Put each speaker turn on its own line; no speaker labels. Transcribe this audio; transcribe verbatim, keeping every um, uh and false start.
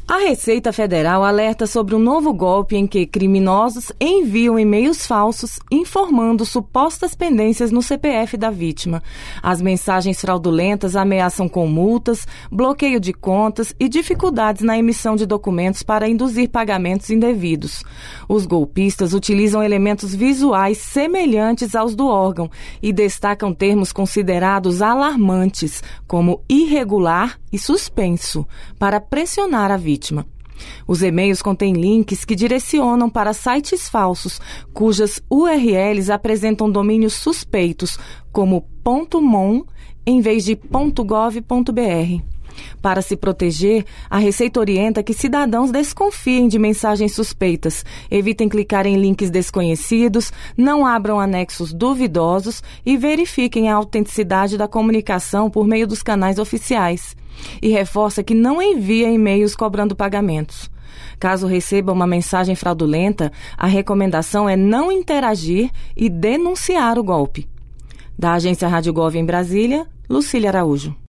A Receita Federal alerta sobre um novo golpe em que criminosos enviam e-mails falsos informando supostas pendências no C P F da vítima. As mensagens fraudulentas ameaçam com multas, bloqueio de contas e dificuldades na emissão de documentos para induzir pagamentos indevidos. Os golpistas utilizam elementos visuais semelhantes aos do órgão e destacam termos considerados alarmantes, como irregular e suspenso, para pressionar a vítima. Os e-mails contêm links que direcionam para sites falsos, cujas U R Ls apresentam domínios suspeitos, como .mon em vez de .gov ponto br. Para se proteger, a Receita orienta que cidadãos desconfiem de mensagens suspeitas, evitem clicar em links desconhecidos, não abram anexos duvidosos e verifiquem a autenticidade da comunicação por meio dos canais oficiais. E reforça que não envia e-mails cobrando pagamentos. Caso receba uma mensagem fraudulenta, a recomendação é não interagir e denunciar o golpe. Da Agência Rádio Gov em Brasília, Lucília Araújo.